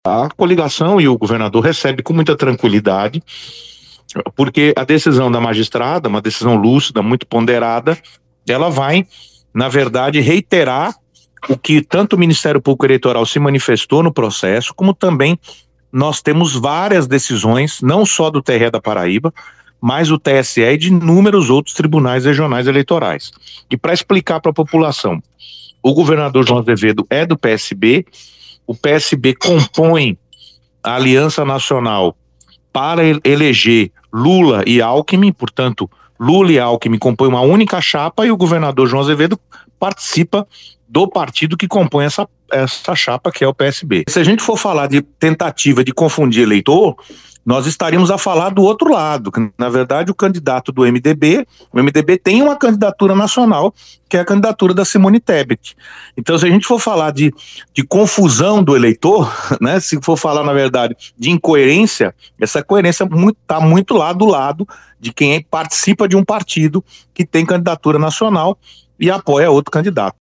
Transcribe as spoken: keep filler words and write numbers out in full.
A coligação e o governador recebem com muita tranquilidade, porque a decisão da magistrada, uma decisão lúcida, muito ponderada, ela vai, na verdade, reiterar o que tanto o Ministério Público Eleitoral se manifestou no processo, como também nós temos várias decisões, não só do T R E da Paraíba, mas o T S E e de inúmeros outros tribunais regionais eleitorais. E para explicar para a população, o governador João Azevedo é do P S B, o P S B compõe a Aliança Nacional para eleger Lula e Alckmin, portanto, Lula e Alckmin compõem uma única chapa e o governador João Azevedo participa do partido que compõe essa, essa chapa, que é o P S B. Se a gente for falar de tentativa de confundir eleitor, nós estaríamos a falar do outro lado, que na verdade o candidato do M D B, o M D B tem uma candidatura nacional, que é a candidatura da Simone Tebet. Então, se a gente for falar de, de confusão do eleitor, né, se for falar, na verdade, de incoerência, essa coerência está muito, tá muito lá do lado de quem participa de um partido que tem candidatura nacional e apoia outro candidato.